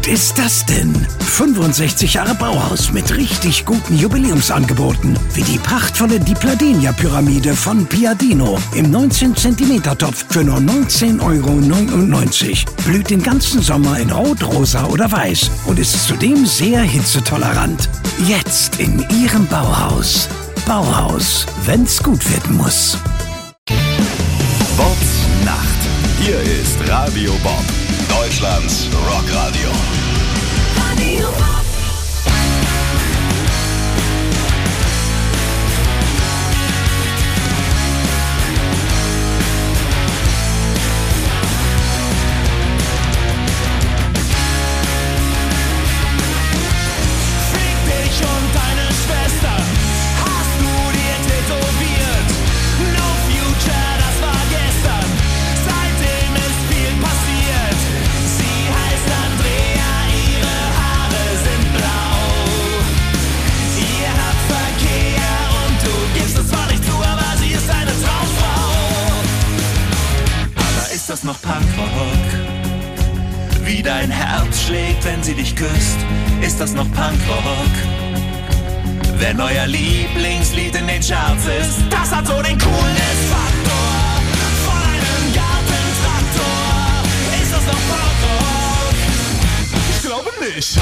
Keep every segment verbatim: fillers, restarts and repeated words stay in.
ist das denn? fünfundsechzig Jahre Bauhaus mit richtig guten Jubiläumsangeboten. Wie die prachtvolle Di Pladenia-Pyramide von Piadino im neunzehn Zentimeter Topf für nur neunzehn Euro neunundneunzig. Blüht den ganzen Sommer in Rot, Rosa oder Weiß und ist zudem sehr hitzetolerant. Jetzt in Ihrem Bauhaus. Bauhaus, wenn's gut werden muss. Bobs Nacht. Hier ist Radio Bob, Deutschlands Rockradio. Radio Bob. Ist das noch Punkrock? Wie dein Herz schlägt, wenn sie dich küsst, ist das noch Punkrock? Wenn euer Lieblingslied in den Charts ist, das hat so den Coolness-Faktor von einem Gartentraktor. Ist das noch Punkrock? Ich glaube nicht.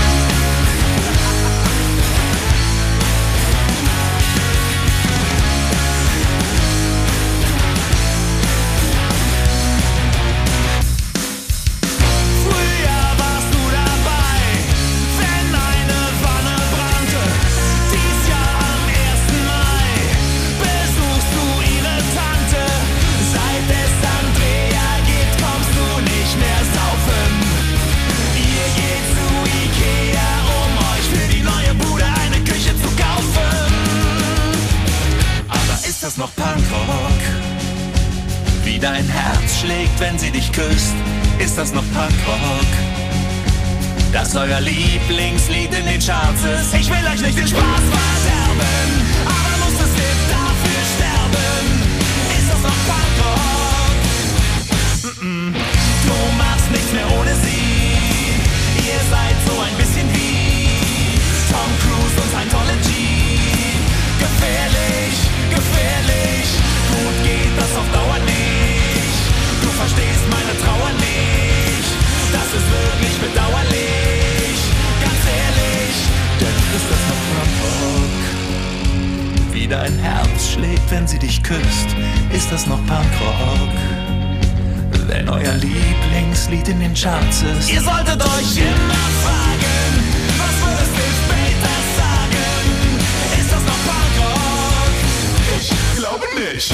Ist das noch Punkrock? Wie dein Herz schlägt, wenn sie dich küsst, ist das noch Punkrock? Dass euer Lieblingslied in den Charts ist. Ich will euch nicht den Spaß verderben, aber muss das Lied dafür sterben? Ist das noch Punkrock? Mm-mm. Du machst nichts mehr ohne sie. Ihr seid so ein bisschen wie Tom Cruise und Scientology. Gefährlich, gefährlich, gut geht das auf Dauer nicht. Du verstehst meine Trauer nicht, das ist wirklich bedauerlich. Ganz ehrlich, denn ist das noch Punkrock? Wie dein Herz schlägt, wenn sie dich küsst, ist das noch Punkrock? Wenn euer Lieblingslied in den Charts ist. Ihr solltet euch immer fragen, was würde Phil Spector sagen? Ist das noch Punkrock? Ich glaube nicht.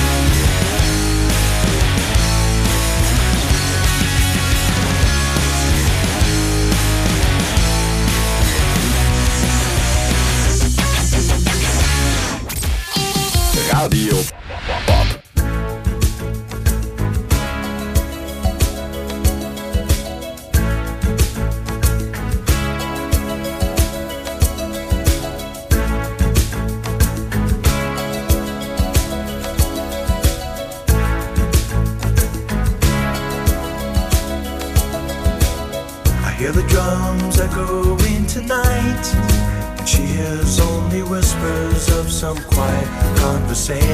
Radio Bob. Hear the drums echoing tonight, and she hears only whispers of some quiet conversation.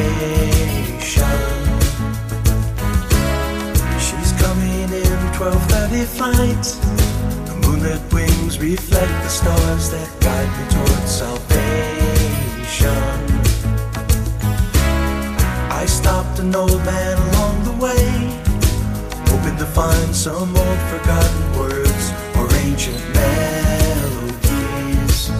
She's coming in twelve thirty flight. The moonlit wings reflect the stars that guide me towards salvation. I stopped an old man along the way, hoping to find some old forgotten words or ancient melodies.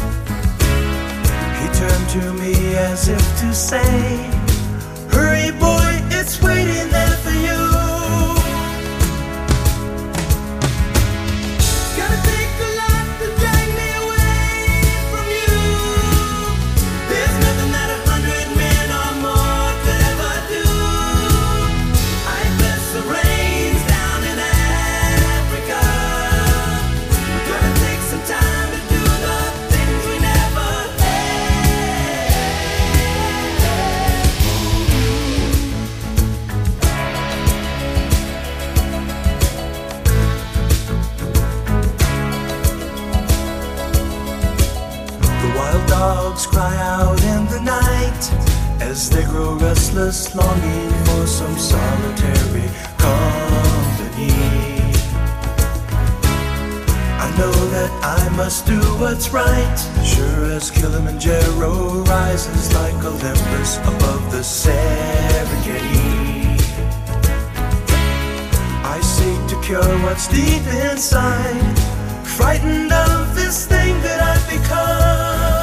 He turned to me as if to say, hurry boy, it's waiting there for you. Gotta take a lot to drag me away from you. There's nothing that a hundred men or more could ever do. I bless the rains down in Africa. We're gonna take some time to do the things we never had. dogs cry out in the night as they grow restless, longing for some solitary company. I know that I must do what's right, sure as Kilimanjaro rises like Olympus above the Serengeti. I seek to cure what's deep inside, frightened of this thing that I've become.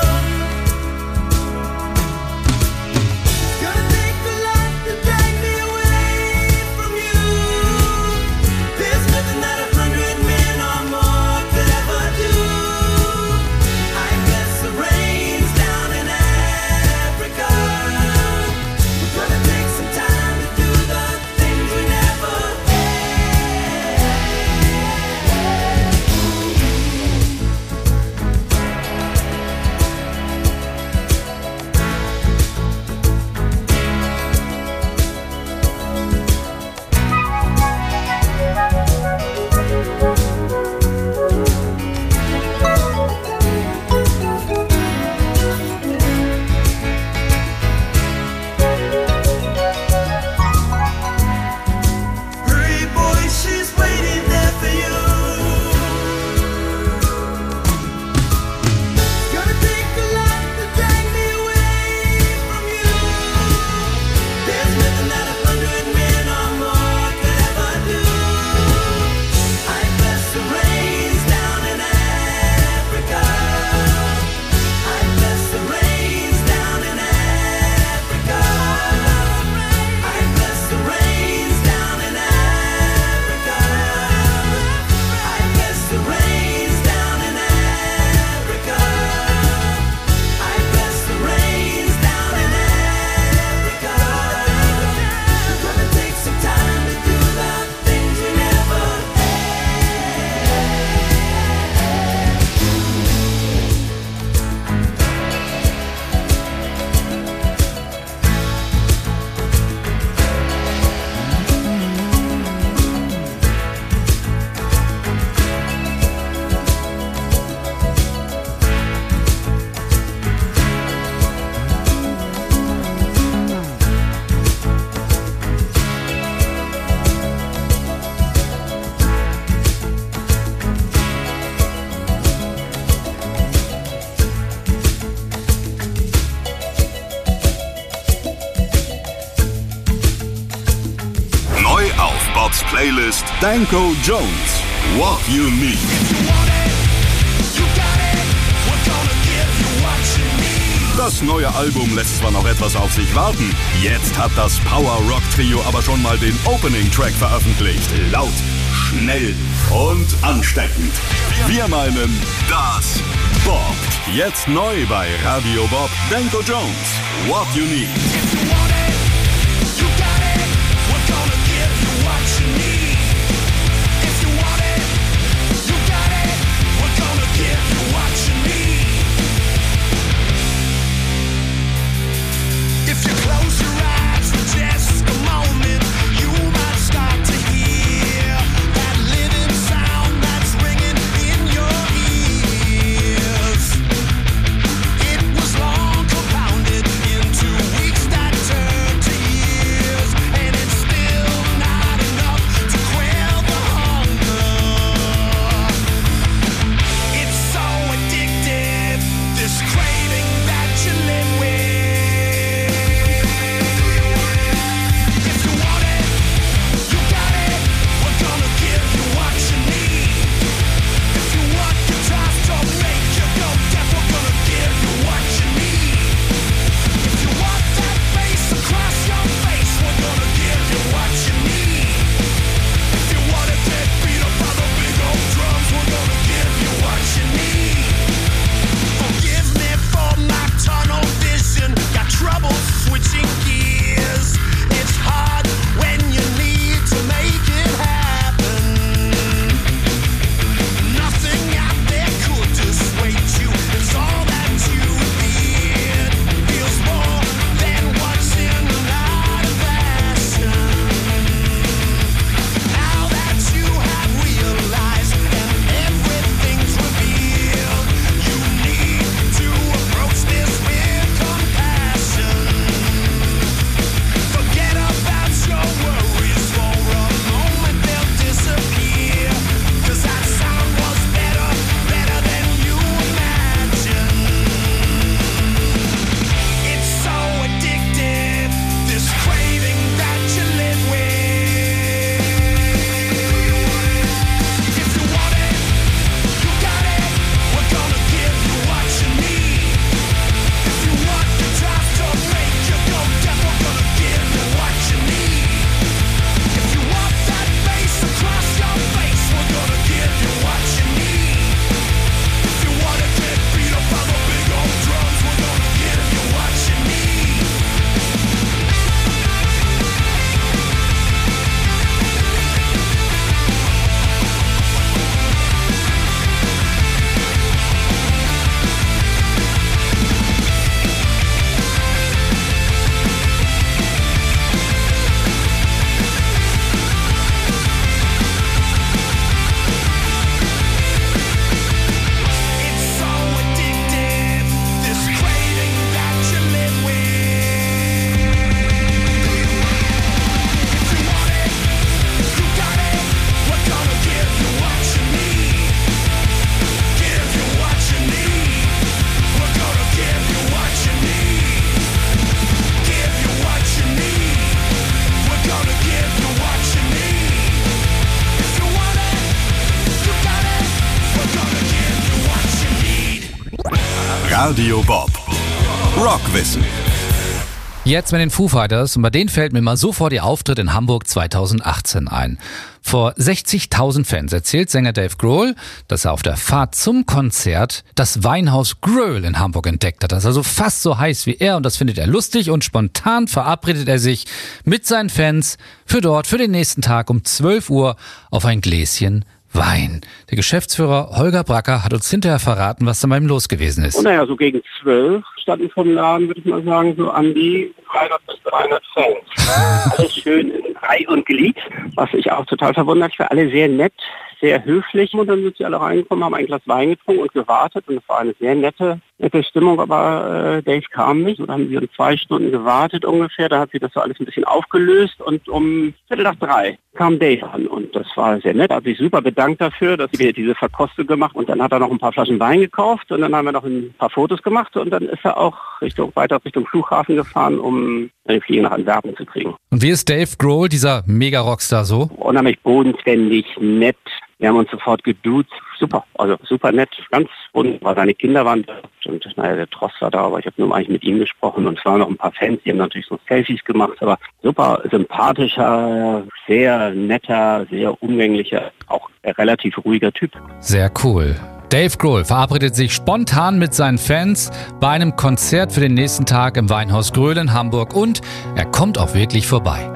Playlist Danko Jones, What You Need. Das neue Album lässt zwar noch etwas auf sich warten, jetzt hat das Power-Rock-Trio aber schon mal den Opening-Track veröffentlicht. Laut, schnell und ansteckend. Wir meinen, das boppt. Jetzt neu bei Radio Bob, Danko Jones, What You Need. That Radio Bob. Rockwissen. Jetzt mit den Foo Fighters, und bei denen fällt mir mal sofort ihr Auftritt in Hamburg zweitausendachtzehn ein. Vor sechzigtausend Fans erzählt Sänger Dave Grohl, dass er auf der Fahrt zum Konzert das Weinhaus Grohl in Hamburg entdeckt hat. Das ist also fast so heiß wie er und das findet er lustig, und spontan verabredet er sich mit seinen Fans für dort, für den nächsten Tag um zwölf Uhr auf ein Gläschen Wein. Der Geschäftsführer Holger Bracker hat uns hinterher verraten, was da bei ihm los gewesen ist. Und naja, so gegen zwölf standen vom Laden, würde ich mal sagen, so an die dreihundert bis dreihundert Fans. Alles schön in Reihe und Glied, was ich auch total verwundert. Ich war alle sehr nett, sehr höflich. Und dann sind sie alle reingekommen, haben ein Glas Wein getrunken und gewartet. Und es war eine sehr nette, nette Stimmung, aber äh, Dave kam nicht. Und dann haben wir um zwei Stunden gewartet ungefähr. Da hat sich das so alles ein bisschen aufgelöst. Und um Viertel nach drei kam Dave an. Und das war sehr nett. Er hat sich super bedankt dafür, dass wir diese Verkostung gemacht. Und dann hat er noch ein paar Flaschen Wein gekauft. Und dann haben wir noch ein paar Fotos gemacht. Und dann ist er auch Richtung, weiter Richtung Flughafen gefahren, um den Flieger nach Antwerpen zu kriegen. Und wie ist Dave Grohl, dieser Mega-Rockstar, so? Unheimlich bodenständig, nett. Wir haben uns sofort geduzt. Super, also super nett, ganz wunderbar. Seine Kinder waren da und naja, der Tross war da, aber ich habe nur eigentlich mit ihm gesprochen und es waren noch ein paar Fans, die haben natürlich so Selfies gemacht, aber super sympathischer, sehr netter, sehr umgänglicher, auch relativ ruhiger Typ. Sehr cool. Dave Grohl verabredet sich spontan mit seinen Fans bei einem Konzert für den nächsten Tag im Weinhaus Grohl in Hamburg, und er kommt auch wirklich vorbei.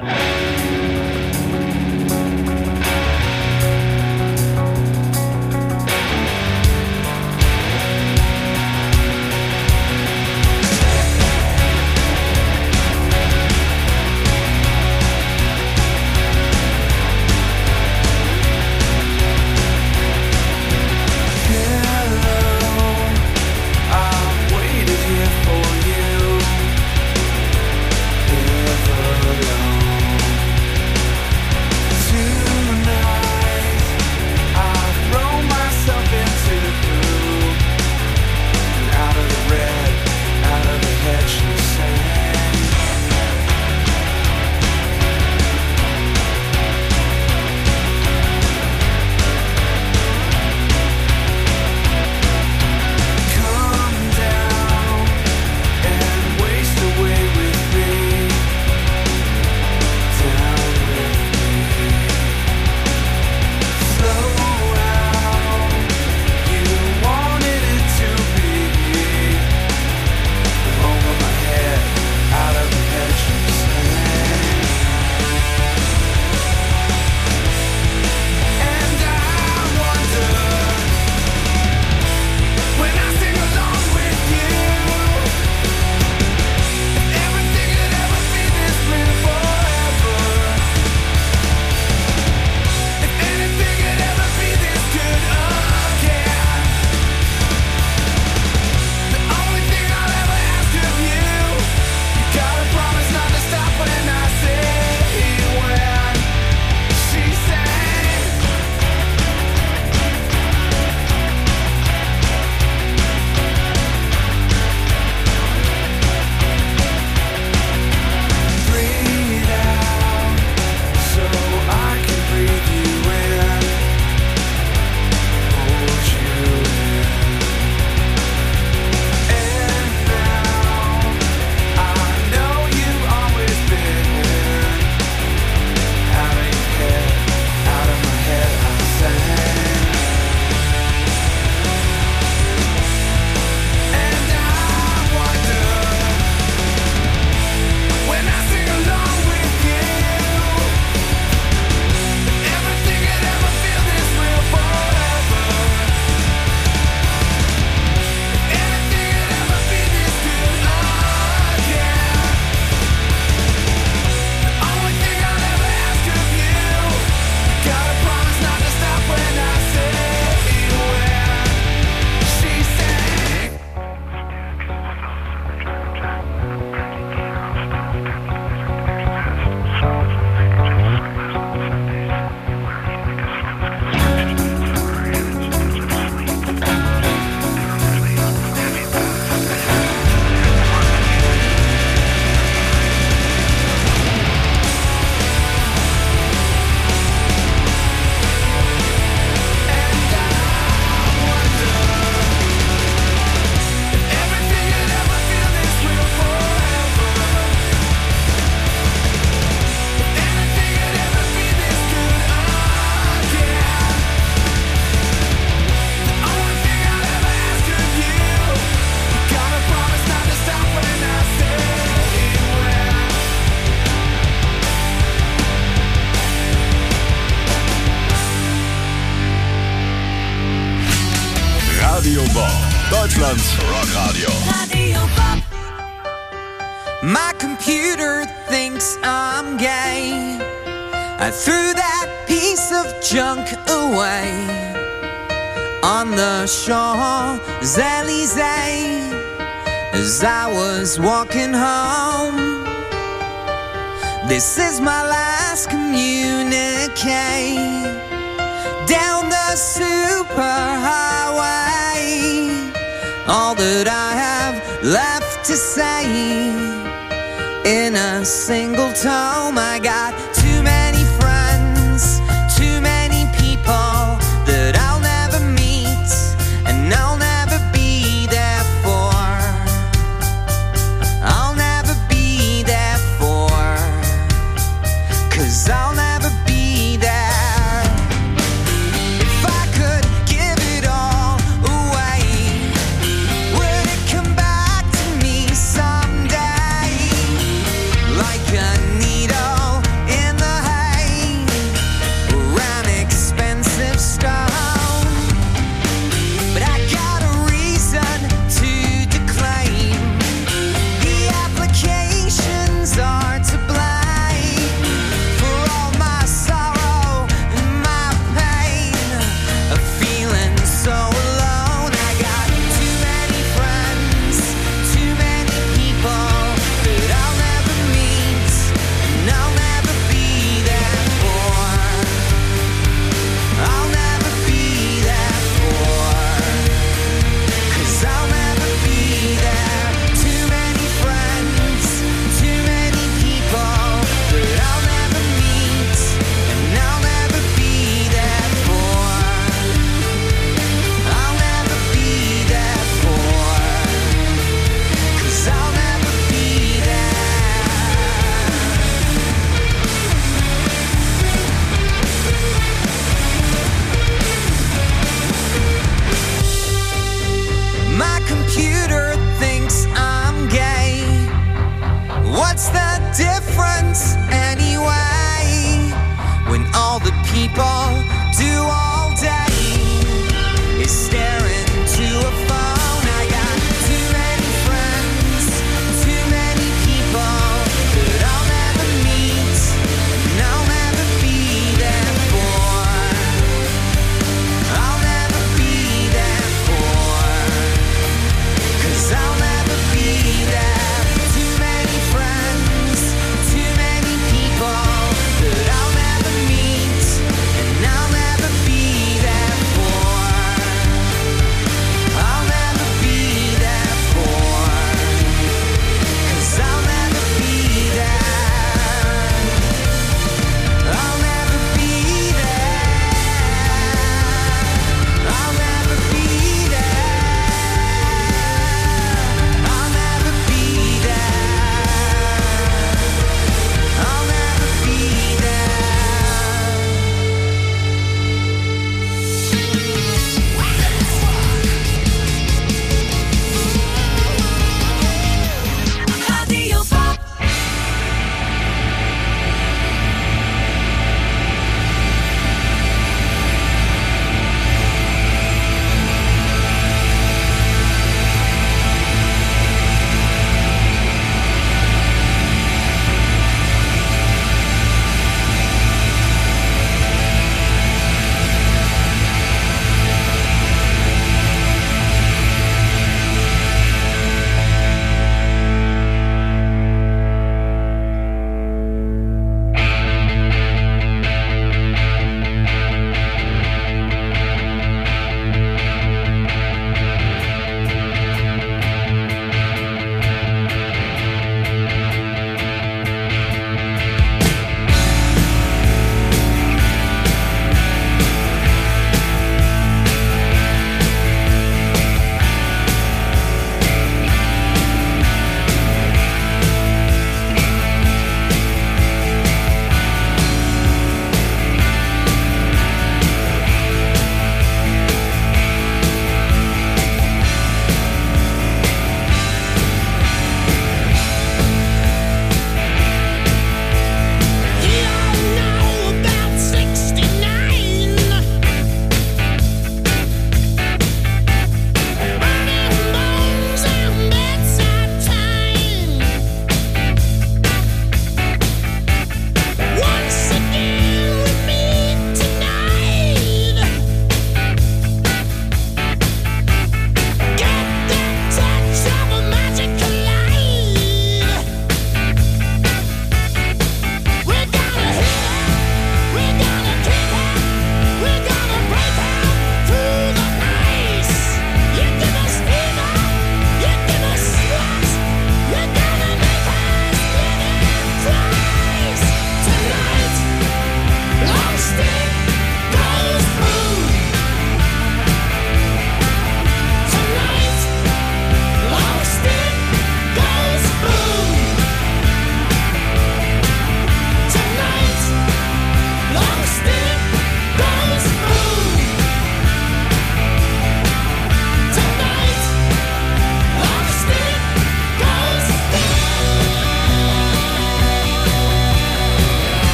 Radio Bob, Deutschlands Rockradio. Radio Bob. My computer thinks I'm gay. I threw that piece of junk away on the Champs-Elysees as I was walking home. This is my last communique down the superhighway. All that I have left to say in a single tome. I got too many friends, too many people that I'll never meet and I'll never be there for. I'll never be there for, 'cause I'll never be there. If I could give it all away, would it come back to me someday? Like a needle in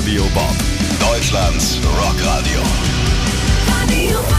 Radio Bob. Deutschlands Rockradio. Radio Bob.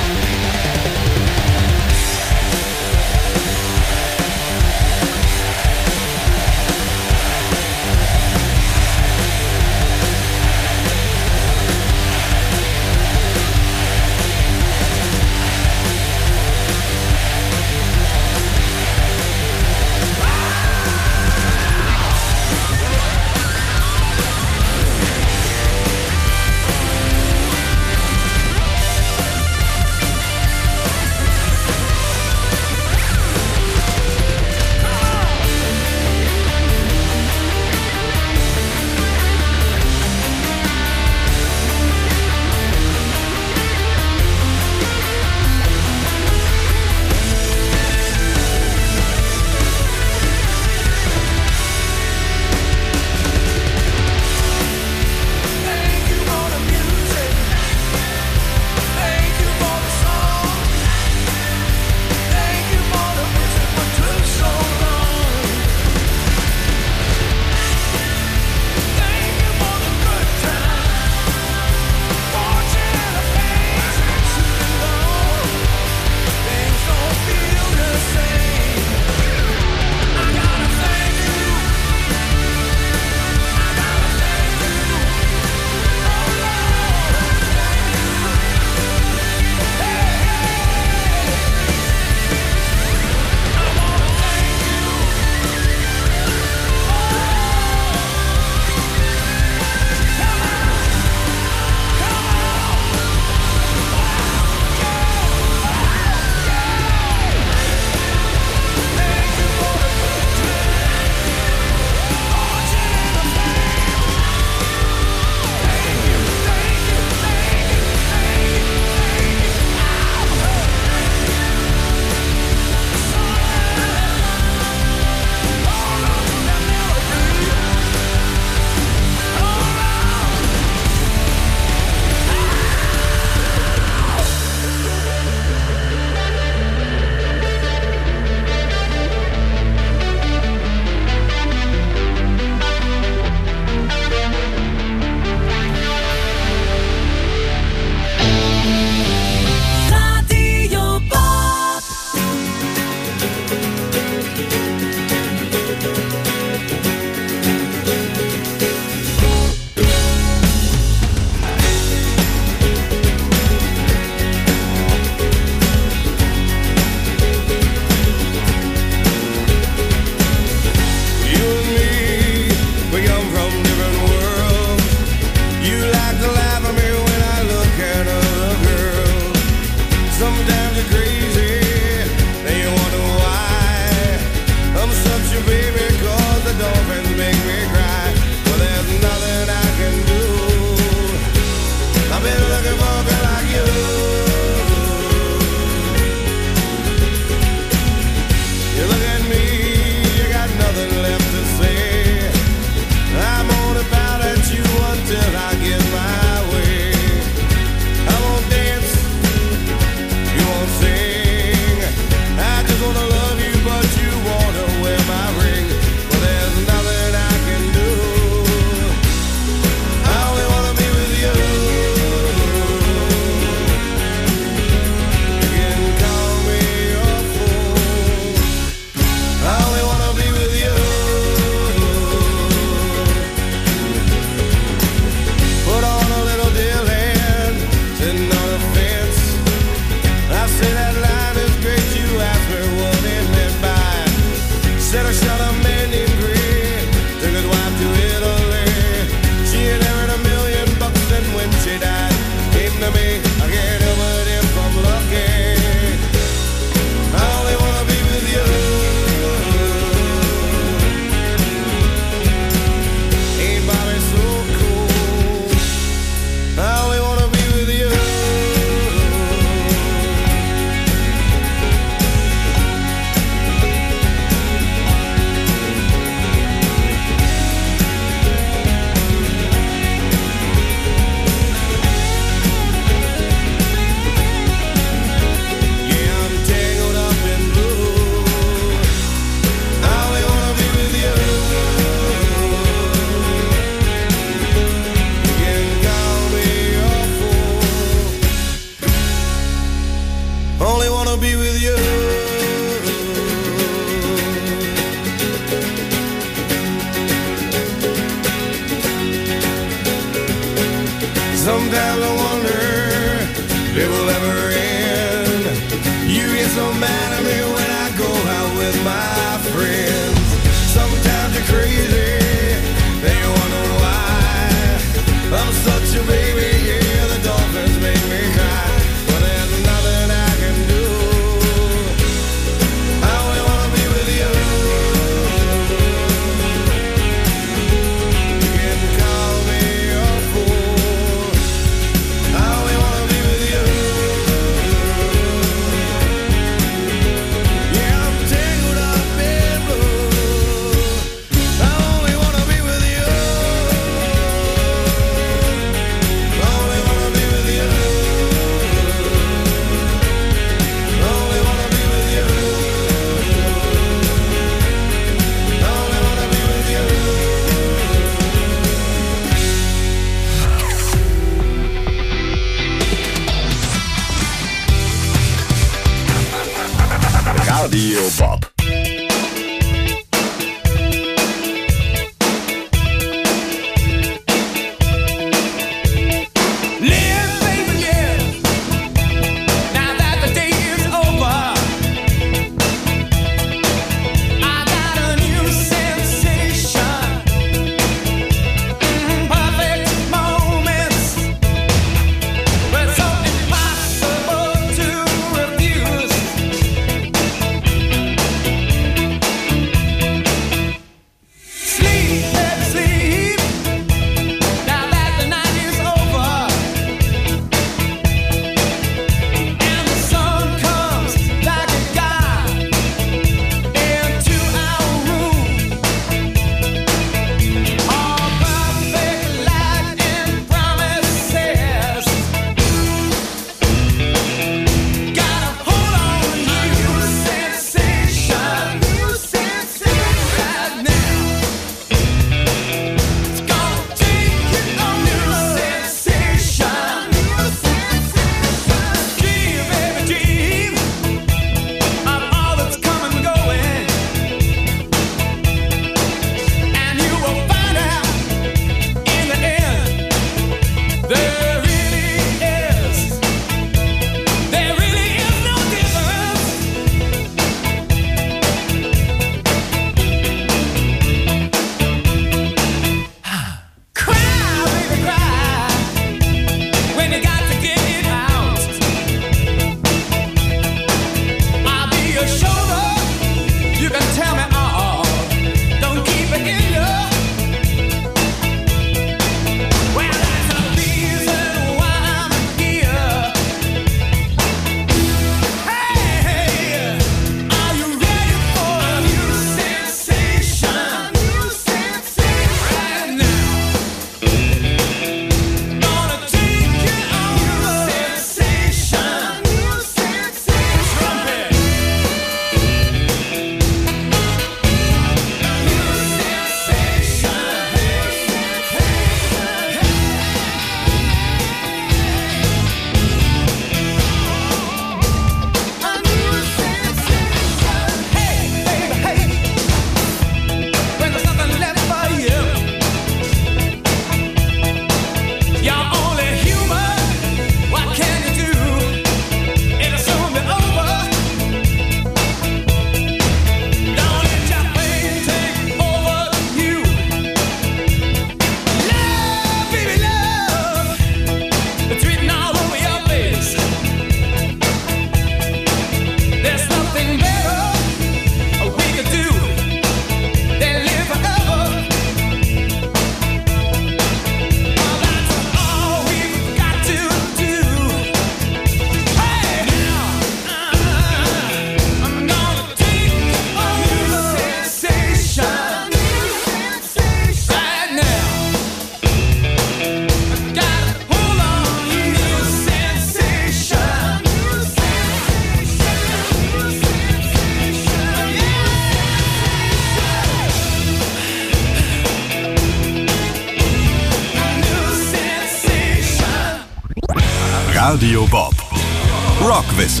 Radio Bob. Rockwissen.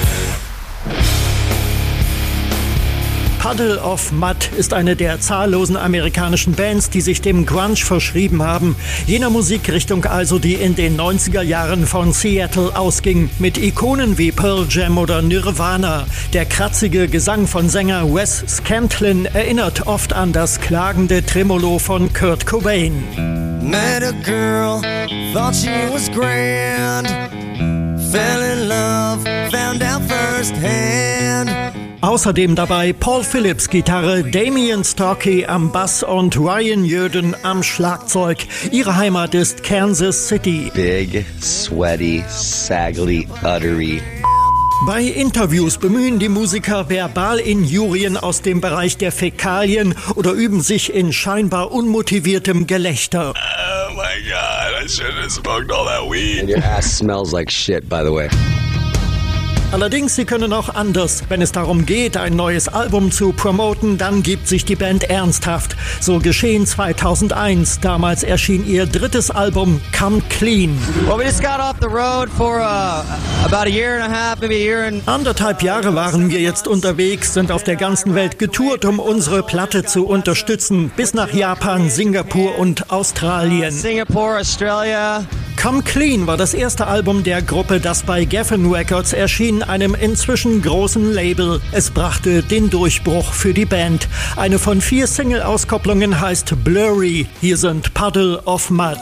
Puddle of Mudd ist eine der zahllosen amerikanischen Bands, die sich dem Grunge verschrieben haben. Jener Musikrichtung also, die in den neunziger Jahren von Seattle ausging. Mit Ikonen wie Pearl Jam oder Nirvana. Der kratzige Gesang von Sänger Wes Scantlin erinnert oft an das klagende Tremolo von Kurt Cobain. Met a girl, thought she was grand. Fell in love, found out firsthand. Außerdem dabei Paul Phillips Gitarre, Damien Stockey am Bass und Ryan Jöden am Schlagzeug. Ihre Heimat ist Kansas City. Big, sweaty, saggly, uttery. Bei Interviews bemühen die Musiker Verbalinjurien aus dem Bereich der Fäkalien oder üben sich in scheinbar unmotiviertem Gelächter. Oh my God, I shouldn't have smoked all that weed. And your ass smells like shit, by the way. Allerdings, sie können auch anders. Wenn es darum geht, ein neues Album zu promoten, dann gibt sich die Band ernsthaft. So geschehen zweitausendeins. Damals erschien ihr drittes Album Come Clean. Well, we just got off the road for uh, about a year and a half, maybe a year and... Anderthalb Jahre waren wir jetzt unterwegs, sind auf der ganzen Welt getourt, um unsere Platte zu unterstützen. Bis nach Japan, Singapur und Australien. Singapore, Australia... Come Clean war das erste Album der Gruppe, das bei Geffen Records erschien, einem inzwischen großen Label. Es brachte den Durchbruch für die Band. Eine von vier Single-Auskopplungen heißt Blurry. Hier sind Puddle of Mudd.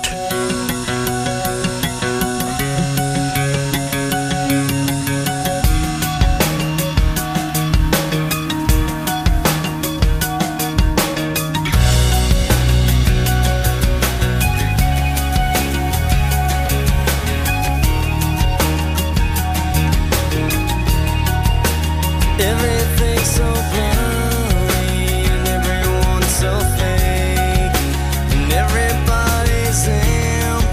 Everything's so blurry and everyone's so fake and everybody's in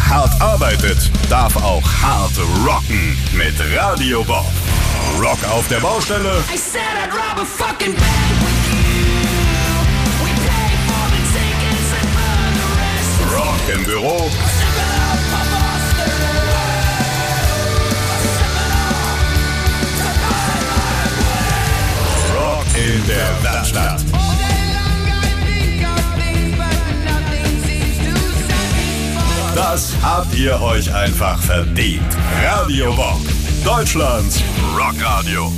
hart arbeitet, darf auch hart rocken mit Radio Bob. Rock auf der Baustelle. I said I'd rob a fucking bank with you. We pay for the tickets and burn the rest. Rock im Büro. Rock in der Werkstatt. Das habt ihr euch einfach verdient. Radio Bob, Deutschlands Rockradio.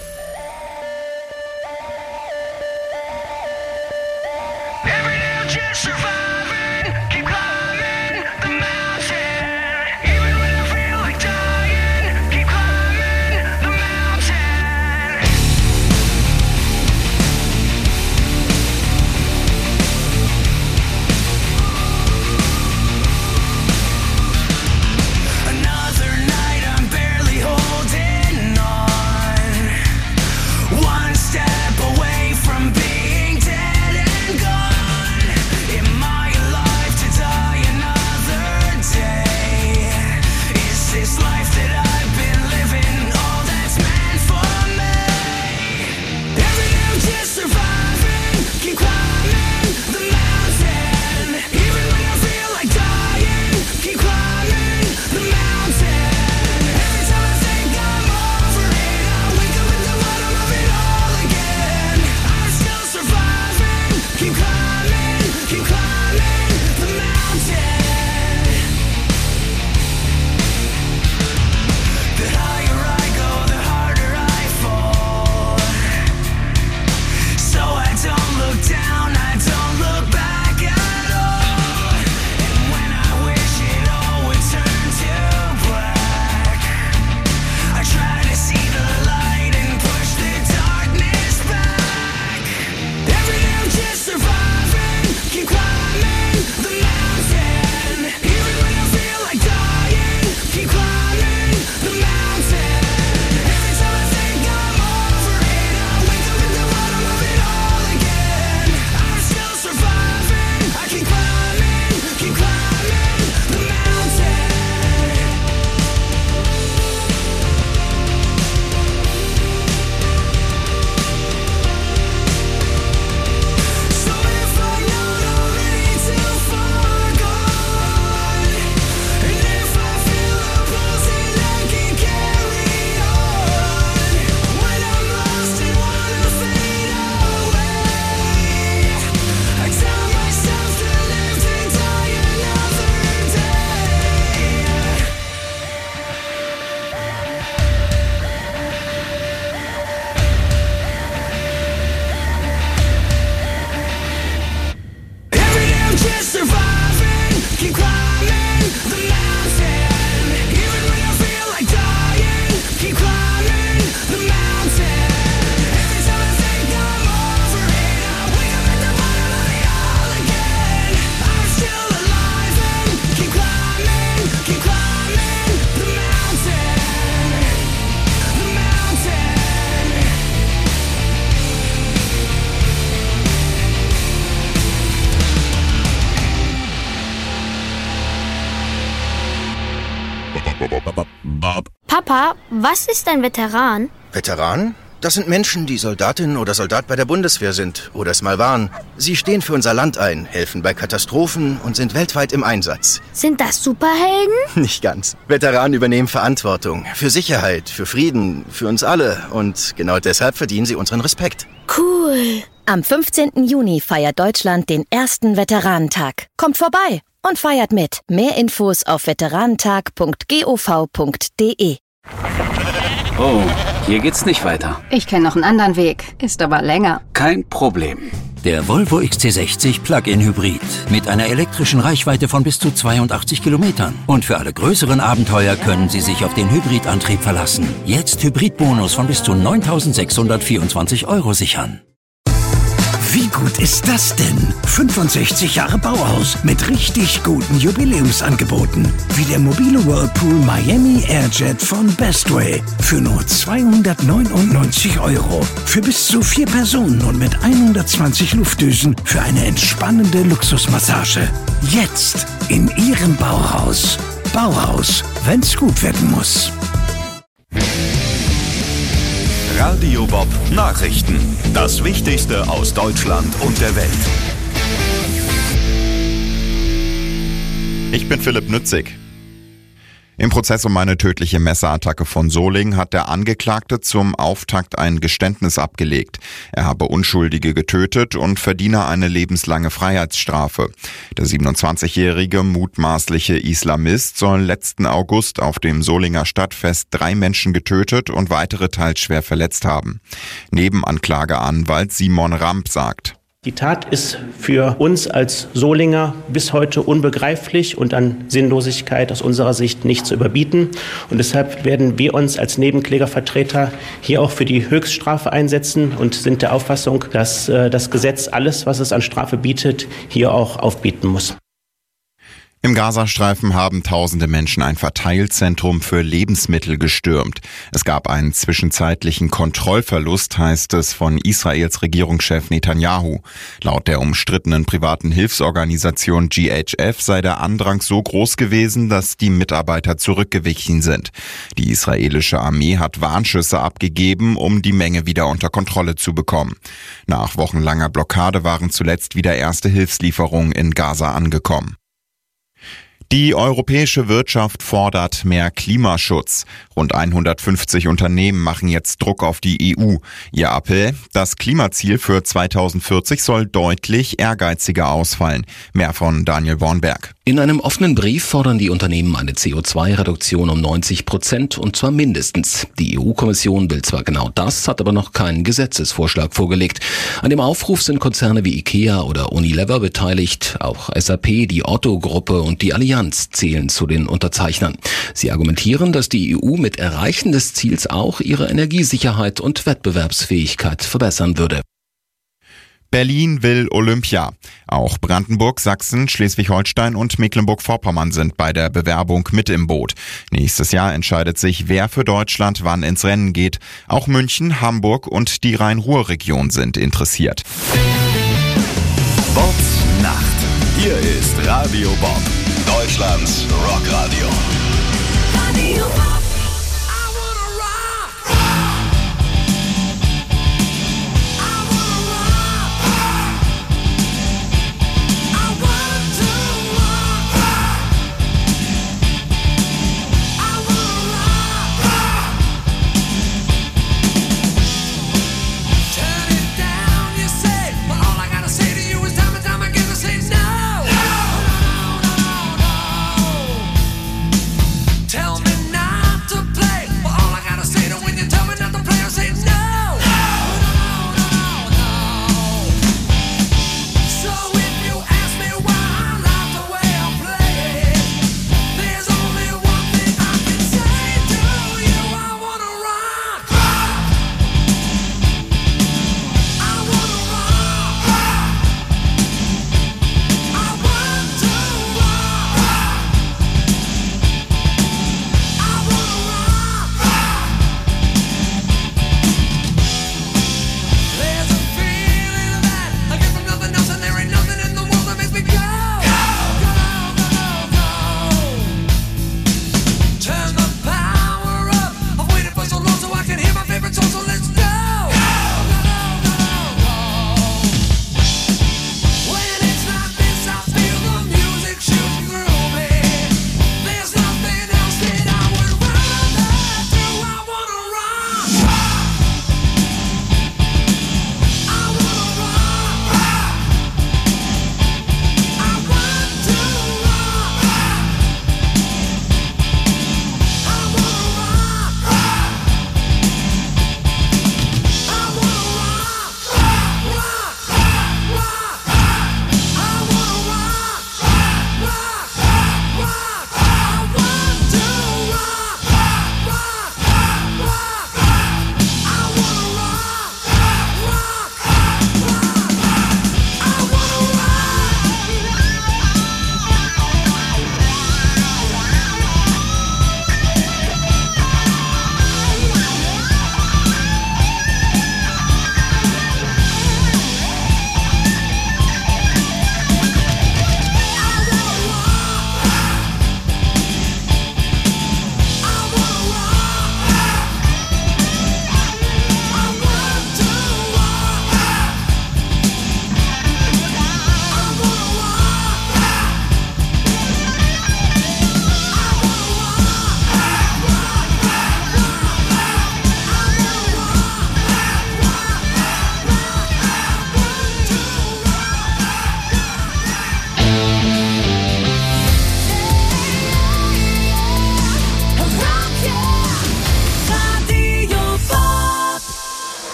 Papa, was ist ein Veteran? Veteran? Das sind Menschen, die Soldatin oder Soldat bei der Bundeswehr sind oder es mal waren. Sie stehen für unser Land ein, helfen bei Katastrophen und sind weltweit im Einsatz. Sind das Superhelden? Nicht ganz. Veteranen übernehmen Verantwortung für Sicherheit, für Frieden, für uns alle. Und genau deshalb verdienen sie unseren Respekt. Cool. Am fünfzehnten Juni feiert Deutschland den ersten Veteranentag. Kommt vorbei und feiert mit. Mehr Infos auf veteranentag punkt gov punkt de. Oh, hier geht's nicht weiter. Ich kenne noch einen anderen Weg, ist aber länger. Kein Problem. Der Volvo X C sechzig Plug-in Hybrid mit einer elektrischen Reichweite von bis zu zweiundachtzig Kilometern. Und für alle größeren Abenteuer können Sie sich auf den Hybridantrieb verlassen. Jetzt Hybridbonus von bis zu neuntausendsechshundertvierundzwanzig Euro sichern. Wie gut ist das denn? fünfundsechzig Jahre Bauhaus mit richtig guten Jubiläumsangeboten. Wie der mobile Whirlpool Miami Airjet von Bestway. Für nur zweihundertneunundneunzig Euro. Für bis zu vier Personen und mit hundertzwanzig Luftdüsen für eine entspannende Luxusmassage. Jetzt in Ihrem Bauhaus. Bauhaus, wenn's gut werden muss. Radio Bob Nachrichten. Das Wichtigste aus Deutschland und der Welt. Ich bin Philipp Nützig. Im Prozess um eine tödliche Messerattacke von Solingen hat der Angeklagte zum Auftakt ein Geständnis abgelegt. Er habe Unschuldige getötet und verdiene eine lebenslange Freiheitsstrafe. Der siebenundzwanzigjährige mutmaßliche Islamist soll letzten August auf dem Solinger Stadtfest drei Menschen getötet und weitere teils schwer verletzt haben. Nebenanklageanwalt Simon Ramp sagt: Die Tat ist für uns als Solinger bis heute unbegreiflich und an Sinnlosigkeit aus unserer Sicht nicht zu überbieten. Und deshalb werden wir uns als Nebenklägervertreter hier auch für die Höchststrafe einsetzen und sind der Auffassung, dass äh, das Gesetz alles, was es an Strafe bietet, hier auch aufbieten muss. Im Gazastreifen haben tausende Menschen ein Verteilzentrum für Lebensmittel gestürmt. Es gab einen zwischenzeitlichen Kontrollverlust, heißt es von Israels Regierungschef Netanyahu. Laut der umstrittenen privaten Hilfsorganisation G H F sei der Andrang so groß gewesen, dass die Mitarbeiter zurückgewichen sind. Die israelische Armee hat Warnschüsse abgegeben, um die Menge wieder unter Kontrolle zu bekommen. Nach wochenlanger Blockade waren zuletzt wieder erste Hilfslieferungen in Gaza angekommen. Die europäische Wirtschaft fordert mehr Klimaschutz. Rund hundertfünfzig Unternehmen machen jetzt Druck auf die E U. Ihr Appell: Das Klimaziel für zweitausendvierzig soll deutlich ehrgeiziger ausfallen. Mehr von Daniel Bornberg. In einem offenen Brief fordern die Unternehmen eine C O zwei Reduktion um neunzig Prozent und zwar mindestens. Die E U-Kommission will zwar genau das, hat aber noch keinen Gesetzesvorschlag vorgelegt. An dem Aufruf sind Konzerne wie IKEA oder Unilever beteiligt. Auch S A P, die Otto-Gruppe und die Allianz zählen zu den Unterzeichnern. Sie argumentieren, dass die E U mit Erreichen des Ziels auch ihre Energiesicherheit und Wettbewerbsfähigkeit verbessern würde. Berlin will Olympia. Auch Brandenburg, Sachsen, Schleswig-Holstein und Mecklenburg-Vorpommern sind bei der Bewerbung mit im Boot. Nächstes Jahr entscheidet sich, wer für Deutschland wann ins Rennen geht. Auch München, Hamburg und die Rhein-Ruhr-Region sind interessiert. Bobs Nacht. Hier ist Radio Bob, Deutschlands Rockradio. Radio Bob. Tell me now.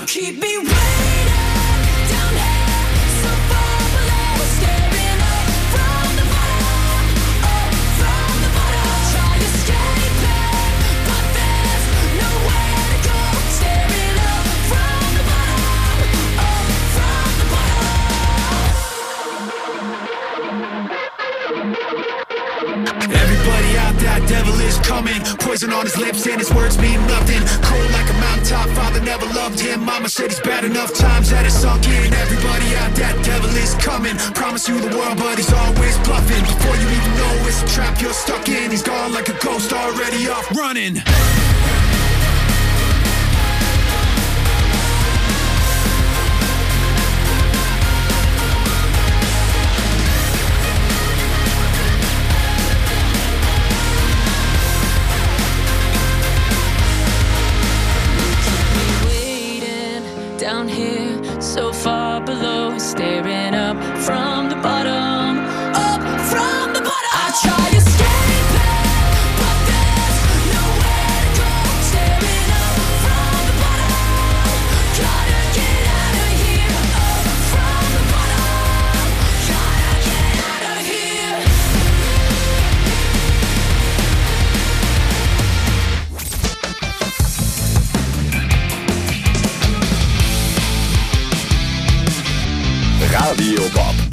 keep me waiting down here, so far below, staring up from the bottom, up from the bottom. Try escaping, but there's nowhere to go. Staring up from the bottom, up from the bottom. Everybody out there, devil is coming. Poison on his lips and his words mean nothing. Cold like a mountaintop, father never loved him. Mama said he's bad enough times that it's sunk in. Everybody out there, devil is coming. Promise you the world, but he's always bluffing. Before you even know it's a trap you're stuck in. He's gone like a ghost, already off running. Down here, so far below, staring up from the bottom, up from the bottom. I tried escaping, but there's nowhere to go. Staring up from the bottom, gotta get out of here. Up from the bottom, gotta get out of here. Radio Bob.